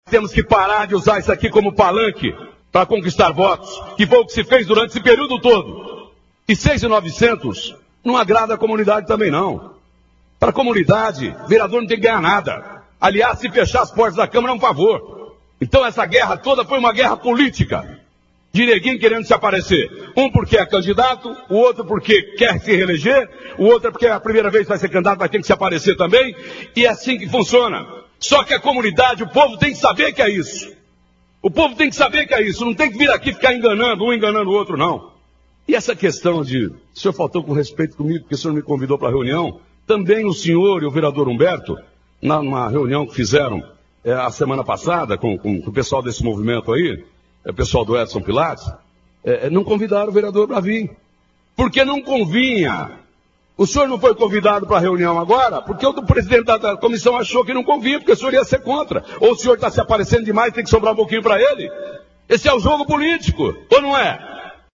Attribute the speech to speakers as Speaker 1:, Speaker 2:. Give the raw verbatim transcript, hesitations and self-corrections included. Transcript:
Speaker 1: Temos que parar de usar isso aqui como palanque para conquistar votos, que foi o que se fez durante esse período todo. E seis mil e novecentos não agrada a comunidade também não. Para a comunidade, vereador não tem que ganhar nada. Aliás, se fechar as portas da Câmara é um favor. Então essa guerra toda foi uma guerra política. De neguinho querendo se aparecer. Um porque é candidato, o outro porque quer se reeleger, o outro porque é a primeira vez que vai ser candidato, vai ter que se aparecer também. E é assim que funciona. Só que a comunidade, o povo tem que saber que é isso. O povo tem que saber que é isso. Não tem que vir aqui ficar enganando, um enganando o outro, não. E essa questão de, o senhor faltou com respeito comigo, porque o senhor me convidou para a reunião. Também o senhor e o vereador Humberto, numa reunião que fizeram é, a semana passada com, com, com o pessoal desse movimento aí, o pessoal do Edson Pilates, é, não convidaram o vereador para vir. Porque não convinha. O senhor não foi convidado para a reunião agora, porque o presidente da, da comissão achou que não convinha, porque o senhor ia ser contra. Ou o senhor está se aparecendo demais, tem que sobrar um pouquinho para ele. Esse é o jogo político, ou não é?